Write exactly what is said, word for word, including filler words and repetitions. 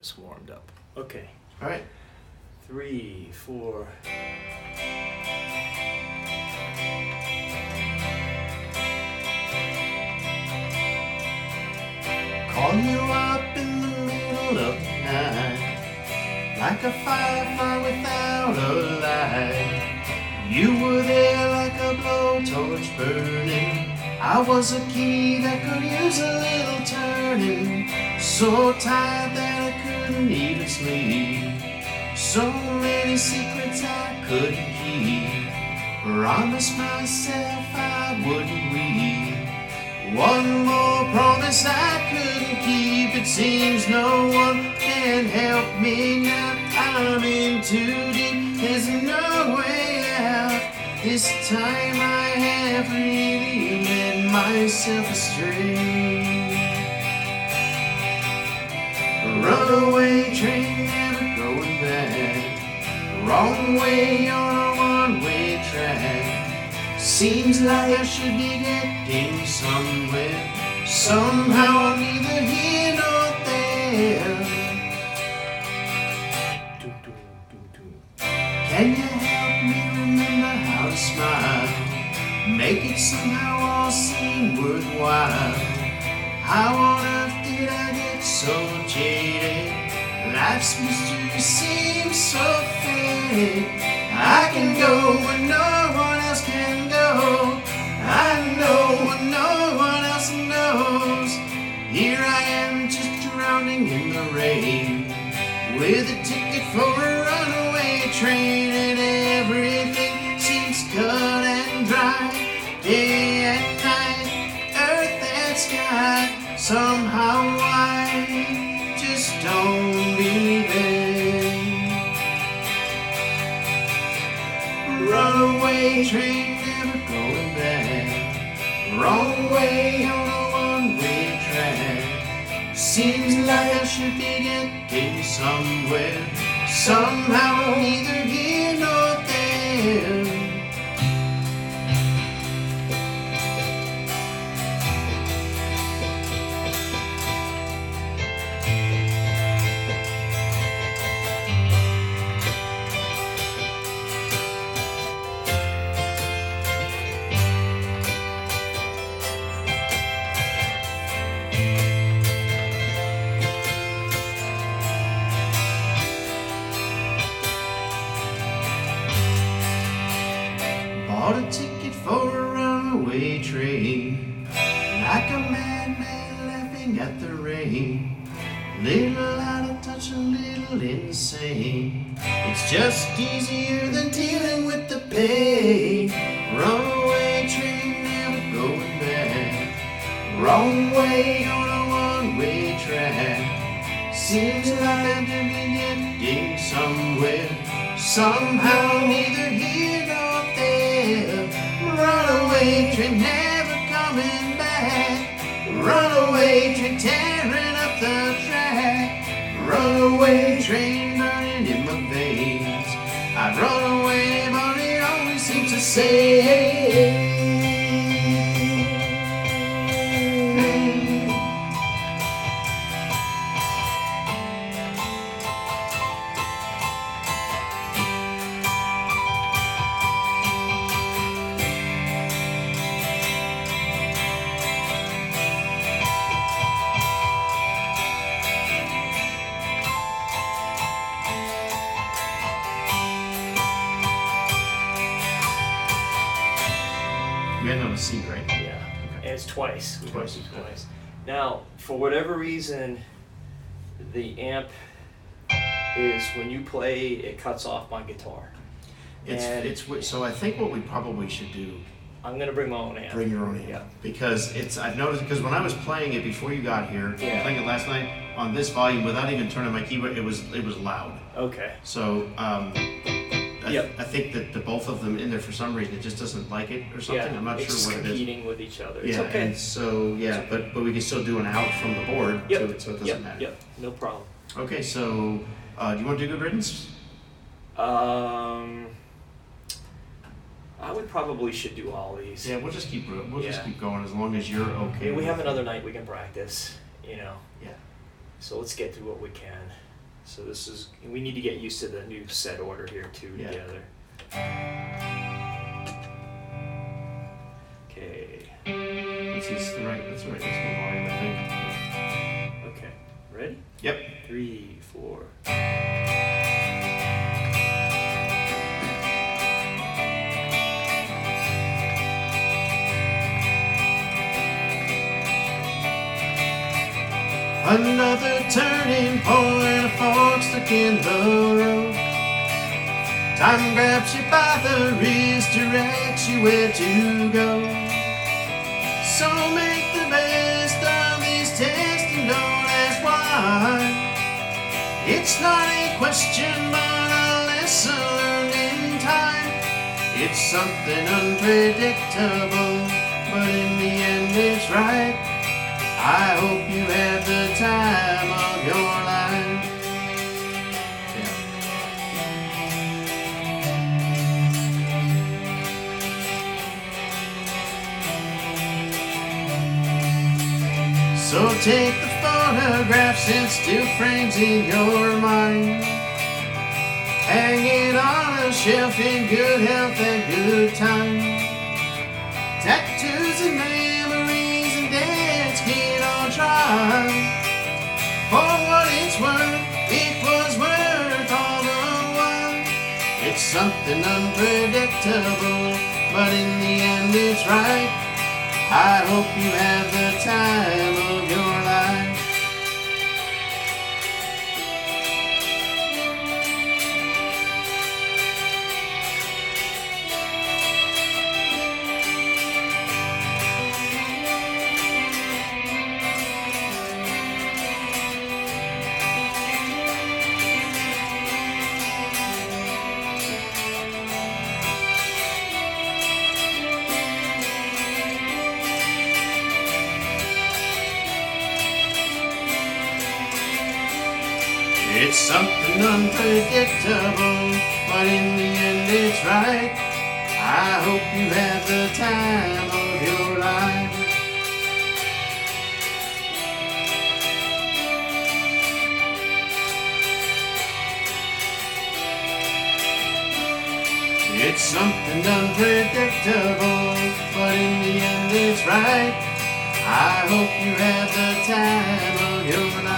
It's warmed up. Okay. All right. Three, four. Call you up in the middle of the night, like a firefly without a light. You were there like a blowtorch burning. I was a key that could use a little turning. So tired that I couldn't even sleep. So many secrets I couldn't keep. Promised myself I wouldn't weep. One more promise I couldn't keep. It seems no one can help me now. I'm in too deep. There's no way out. This time I have really led myself astray. Runaway train, never going back. Wrong way on a one-way track. Seems like I should be getting somewhere. Somehow I'm neither here nor there. Can you help me remember how to smile? Make it somehow all seem worthwhile. How on earth did I get so jaded? Life's mystery seems so faded. I can go where no one else can go. I know what no one else knows. Here I am just drowning in the rain, with a ticket for a runaway train, and everything seems cut and dry. Day and night, earth and sky. Somehow I just don't believe it. Runaway train, never going back. Wrong way on a one-way track. Seems like I should be getting somewhere. Somehow I'm neither here nor there. Bought a ticket for a runaway train, like a madman laughing at the rain. Little out of touch, a little insane. It's just easier than dealing with the pain. Runaway train, never going back. Wrong way on a one-way track. Seems like I'm getting somewhere. Somehow neither here nor there. Runaway train, never coming back. Runaway train, tearing up the track. Runaway train, burning in my veins. I'd run away, but it always seems to say. We end on a C, right? Yeah. And it's twice. We Twice, twice. okay. Twice. Now, for whatever reason, the amp is when you play, it cuts off my guitar. It's, And it's wi- so I think what we probably should do, I'm gonna bring my own amp. bring your own amp. Yeah. Because it's, I've noticed, because when I was playing it before you got here, Yeah. playing it last night on this volume without even turning my keyboard, it was it was loud. Okay. So um, I, Yep. I think that the both of them in there for some reason it just doesn't like it or something. Yeah. I'm not it's sure what it is. competing with each other. It's Yeah, okay. and so yeah, but but we can still do an out from the board Yep. to it, so it doesn't Yep. matter. Yep. No problem. Okay, so uh, do you want to do good riddance? Um, I would probably should do all these. Yeah, we'll just keep we'll just Yeah. keep going as long as you're okay. I mean, we with have it. another night we can practice, you know. Yeah. So let's get through what we can. So this is, we need to get used to the new set order here too Yeah. together. Okay. This is the right, that's the right decimal volume, I think. Okay. Ready? Yep. Three, four. Another turning point, a fork stuck in the road. Time grabs you by the wrist, directs you where to go. So make the best of these tests and don't ask why. It's not a question but a lesson learned in time. It's something unpredictable, but in the end it's right. I hope you have the time of your life. Yeah. So take the photographs and still frames in your mind, hanging on a shelf in good health and good time. Tattoos and memories and dads can't all try. For what it's worth, it was worth all the while. It's something unpredictable, but in the end it's right. I hope you have the time of your life. It's something unpredictable, but in the end it's right. I hope you have the time of your life. It's something unpredictable, but in the end it's right. I hope you have the time of your life.